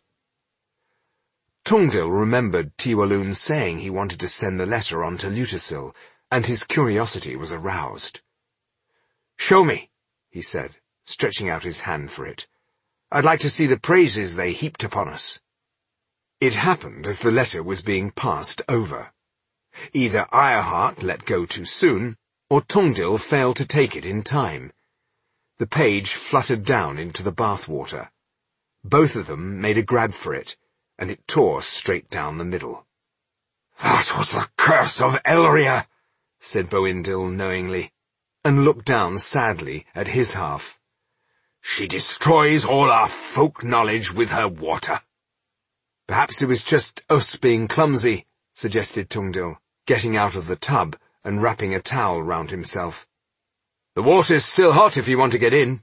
Tungdil remembered Tiwaloon saying he wanted to send the letter on to Lutasil, and his curiosity was aroused. Show me, he said, stretching out his hand for it. I'd like to see the praises they heaped upon us. It happened as the letter was being passed over. Either Ironheart let go too soon, or Tungdil failed to take it in time. The page fluttered down into the bathwater. Both of them made a grab for it, and it tore straight down the middle. "That was the curse of Elria," said Boindil knowingly, and looked down sadly at his half. "She destroys all our folk knowledge with her water." "Perhaps it was just us being clumsy," suggested Tungdil, getting out of the tub and wrapping a towel round himself. "The water's still hot if you want to get in."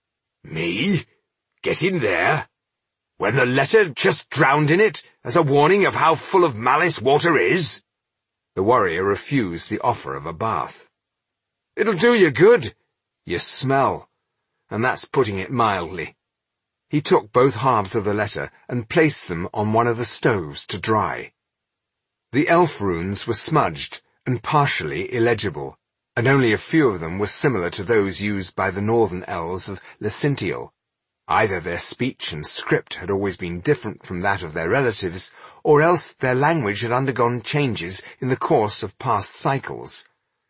"Me? Get in there? When the letter just drowned in it, as a warning of how full of malice water is?" The warrior refused the offer of a bath. "It'll do you good. You smell, and that's putting it mildly." He took both halves of the letter and placed them on one of the stoves to dry. The elf runes were smudged and partially illegible, and only a few of them were similar to those used by the northern elves of Lesintiel. Either their speech and script had always been different from that of their relatives, or else their language had undergone changes in the course of past cycles.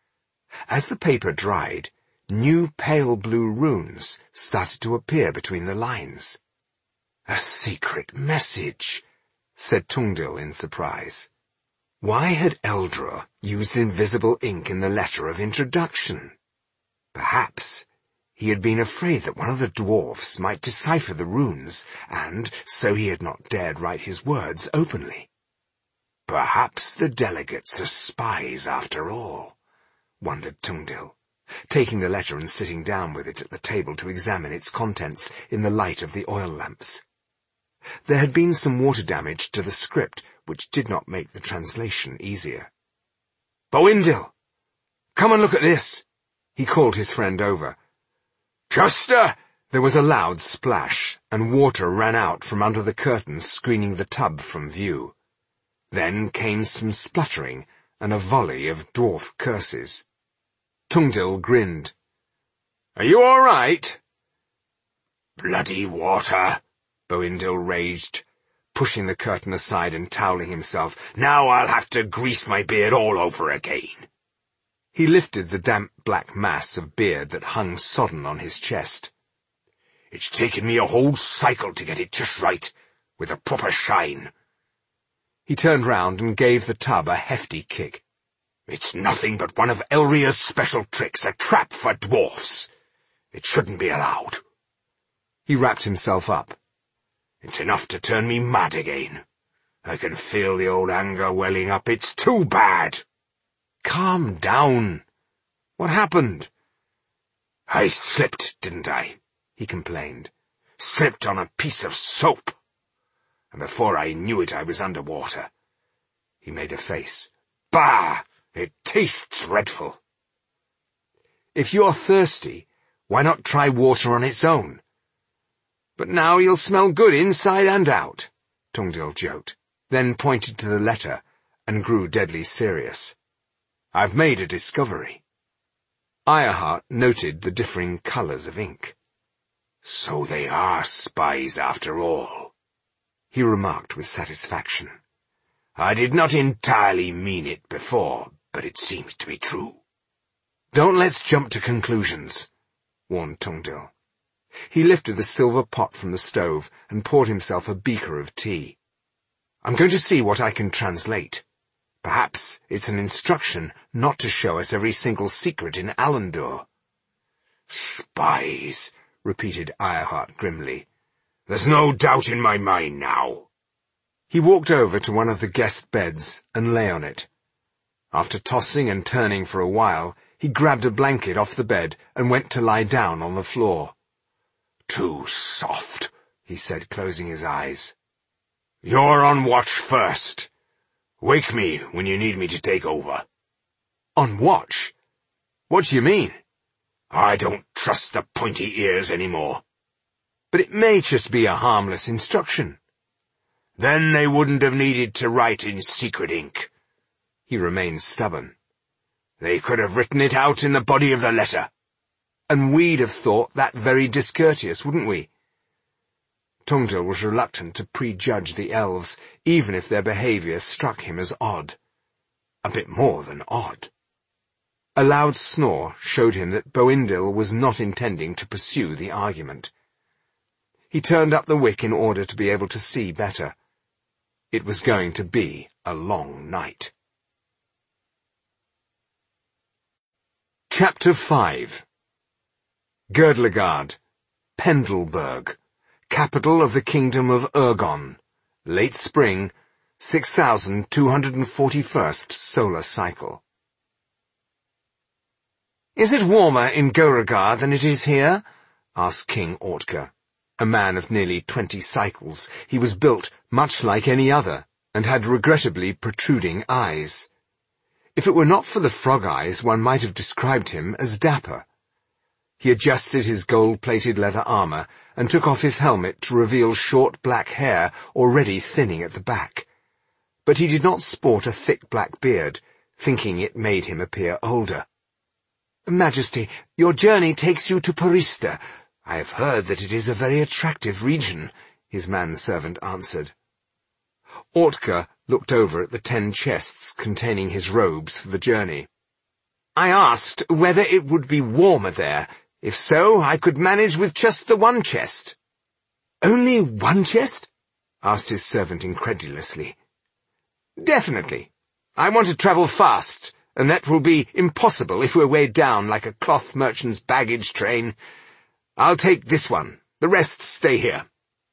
As the paper dried, new pale blue runes started to appear between the lines. "A secret message," said Tungdil in surprise. Why had Eldra used invisible ink in the letter of introduction? Perhaps he had been afraid that one of the dwarfs might decipher the runes, and so he had not dared write his words openly. "Perhaps the delegates are spies after all," wondered Tungdil, taking the letter and sitting down with it at the table to examine its contents in the light of the oil lamps. There had been some water damage to the script, which did not make the translation easier. "Boindil, come and look at this," he called his friend over. "Juster!" There was a loud splash, and water ran out from under the curtains screening the tub from view. Then came some spluttering and a volley of dwarf curses. Tungdil grinned. "Are you all right?" "Bloody water!" Boindil raged, pushing the curtain aside and toweling himself. "Now I'll have to grease my beard all over again." He lifted the damp black mass of beard that hung sodden on his chest. "It's taken me a whole cycle to get it just right, with a proper shine." He turned round and gave the tub a hefty kick. "It's nothing but one of Elria's special tricks, a trap for dwarfs. It shouldn't be allowed." He wrapped himself up. "It's enough to turn me mad again. I can feel the old anger welling up. It's too bad." "Calm down. What happened?" "I slipped, didn't I?" he complained. "Slipped on a piece of soap. And before I knew it, I was underwater." He made a face. "Bah! It tastes dreadful." "If you're thirsty, why not try water on its own?" "But now you'll smell good inside and out," Tungdil joked, then pointed to the letter and grew deadly serious. "I've made a discovery." Ironheart noted the differing colours of ink. "So they are spies after all," he remarked with satisfaction. "I did not entirely mean it before, but it seems to be true." "Don't let's jump to conclusions," warned Tungdil. He lifted the silver pot from the stove and poured himself a beaker of tea. "I'm going to see what I can translate. Perhaps it's an instruction not to show us every single secret in Alandur." "Spies," repeated Ironheart grimly. "There's no doubt in my mind now." He walked over to one of the guest beds and lay on it. After tossing and turning for a while, he grabbed a blanket off the bed and went to lie down on the floor. "Too soft," he said, closing his eyes. "You're on watch first. Wake me when you need me to take over." "On watch? What do you mean?" "I don't trust the pointy ears anymore." "But it may just be a harmless instruction." "Then they wouldn't have needed to write in secret ink." He remained stubborn. "They could have written it out in the body of the letter." "And we'd have thought that very discourteous, wouldn't we?" Tungdil was reluctant to prejudge the elves, even if their behaviour struck him as odd. A bit more than odd. A loud snore showed him that Boindil was not intending to pursue the argument. He turned up the wick in order to be able to see better. It was going to be a long night. Chapter 5. Girdlegard, Pendleburg, capital of the kingdom of Ergon, late spring, 6241st solar cycle. "Is it warmer in Beauregard than it is here?" asked King Ortga. A man of nearly 20 cycles, he was built much like any other, and had regrettably protruding eyes. If it were not for the frog eyes, one might have described him as dapper. He adjusted his gold-plated leather armor and took off his helmet to reveal short black hair already thinning at the back. But he did not sport a thick black beard, thinking it made him appear older. "Majesty, your journey takes you to Porista. I have heard that it is a very attractive region," his manservant answered. Ortga looked over at the 10 chests containing his robes for the journey. "I asked whether it would be warmer there. If so, I could manage with just the 1 chest." "Only 1 chest?" asked his servant incredulously. "Definitely. I want to travel fast, and that will be impossible if we're weighed down like a cloth merchant's baggage train. I'll take this one. The rest stay here."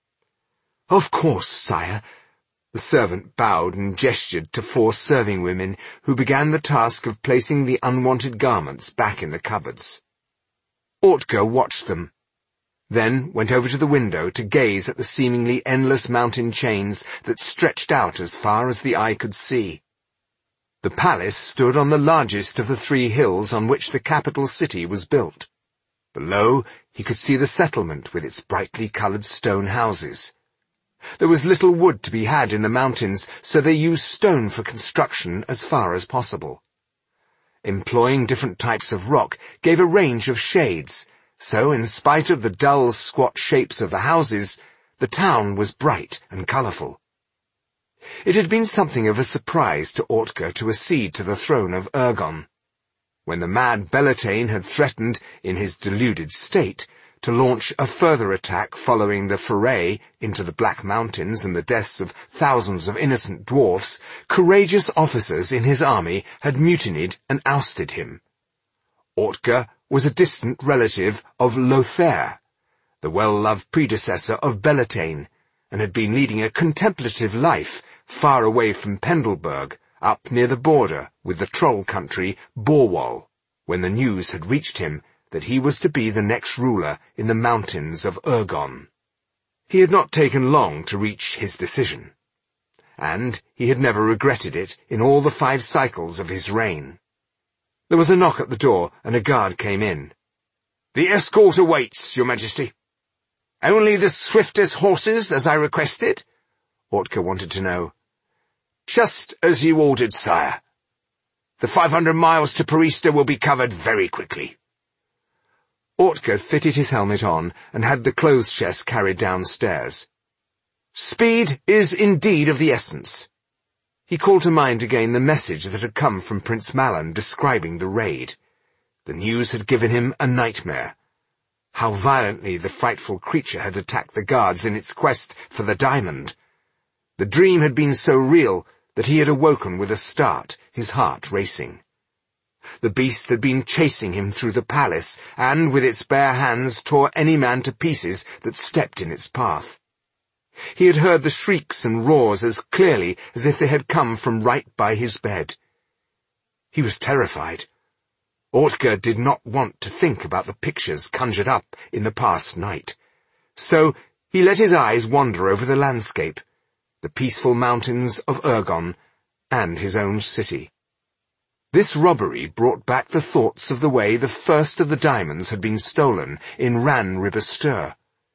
"Of course, sire." The servant bowed and gestured to 4 serving women who began the task of placing the unwanted garments back in the cupboards. Ortga watched them, then went over to the window to gaze at the seemingly endless mountain chains that stretched out as far as the eye could see. The palace stood on the largest of the 3 hills on which the capital city was built. Below, he could see the settlement with its brightly coloured stone houses. There was little wood to be had in the mountains, so they used stone for construction as far as possible. Employing different types of rock gave a range of shades, so in spite of the dull, squat shapes of the houses, the town was bright and colourful. It had been something of a surprise to Ortga to accede to the throne of Ergon. When the mad Bellatane had threatened, in his deluded state, to launch a further attack following the foray into the Black Mountains and the deaths of thousands of innocent dwarfs, courageous officers in his army had mutinied and ousted him. Ortga was a distant relative of Lothair, the well-loved predecessor of Bellatane, and had been leading a contemplative life far away from Pendleburg, up near the border with the troll country Borwall, when the news had reached him that he was to be the next ruler in the mountains of Ergon. He had not taken long to reach his decision, and he had never regretted it in all the 5 cycles of his reign. There was a knock at the door, and a guard came in. "The escort awaits, Your Majesty." "Only the swiftest horses, as I requested?" Ortga wanted to know. "Just as you ordered, sire. The 500 miles to Porista will be covered very quickly." Ortga fitted his helmet on and had the clothes chest carried downstairs. Speed is indeed of the essence. He called to mind again the message that had come from Prince Malan describing the raid. The news had given him a nightmare. How violently the frightful creature had attacked the guards in its quest for the diamond. The dream had been so real that he had awoken with a start, his heart racing. The beast had been chasing him through the palace, and with its bare hands tore any man to pieces that stepped in its path. He had heard the shrieks and roars as clearly as if they had come from right by his bed. He was terrified. Ortga did not want to think about the pictures conjured up in the past night. So he let his eyes wander over the landscape, the peaceful mountains of Ergon, and his own city. This robbery brought back the thoughts of the way the first of the diamonds had been stolen in Ran Ribastur.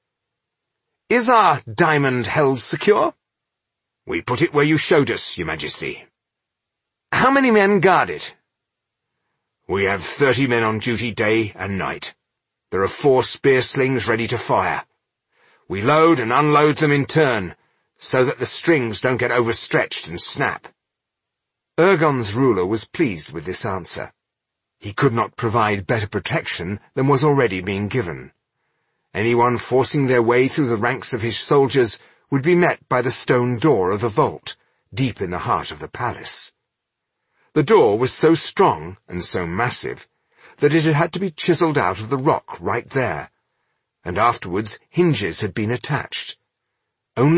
"Is our diamond held secure?" "We put it where you showed us, Your Majesty." "How many men guard it?" "We have 30 men on duty day and night. There are 4 spear slings ready to fire. We load and unload them in turn, so that the strings don't get overstretched and snap." Ergon's ruler was pleased with this answer. He could not provide better protection than was already being given. Anyone forcing their way through the ranks of his soldiers would be met by the stone door of the vault, deep in the heart of the palace. The door was so strong and so massive that it had had to be chiseled out of the rock right there, and afterwards hinges had been attached.